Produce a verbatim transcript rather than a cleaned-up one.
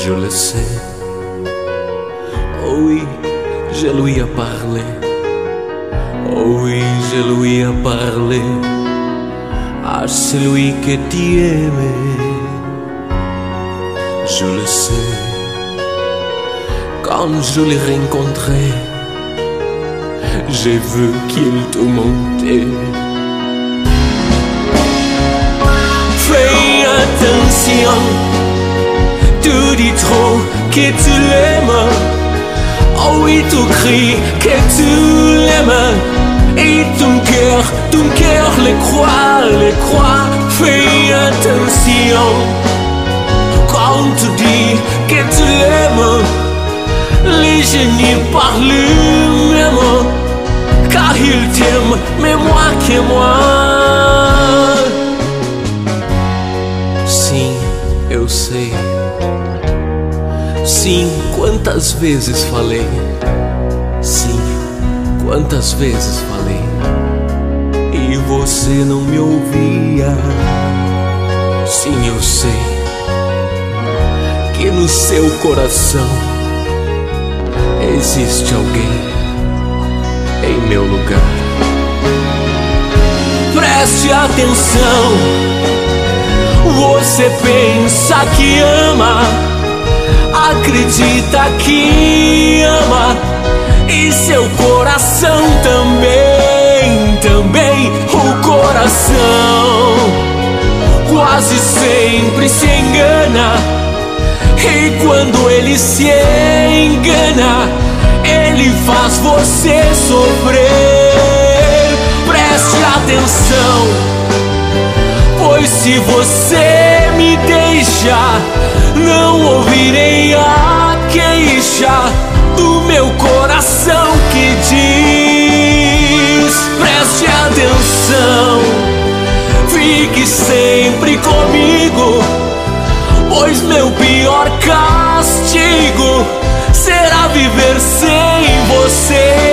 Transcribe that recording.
je le sais. Oh oui, je lui ai parlé. Oh oui, je lui ai parlé à celui que tu aimais. Je le sais. Quand je l'ai rencontré, j'ai vu qu'il te mentait. Fais attention, tu dis trop que tu l'aimes. Oh oui, tu cries que tu l'aimes. Et ton cœur, ton cœur le croit, le croit. Fais attention, quand tu dis que tu l'aimes, les génies parlent même, car ils t'aiment, mais moi que moi. Sim, eu sei. Sim, quantas vezes falei. Sim, quantas vezes falei. E você não me ouvia. Sim, eu sei que no seu coração existe alguém em meu lugar. Preste atenção. Você pensa que ama, acredita que ama, e seu coração também, também o coração quase sempre se engana. E quando ele se engana, ele faz você sofrer. Preste atenção, pois se você me deixa, não ouvirei a queixa do meu coração que diz: preste atenção, fique sempre comigo, pois meu pior castigo será viver sem você.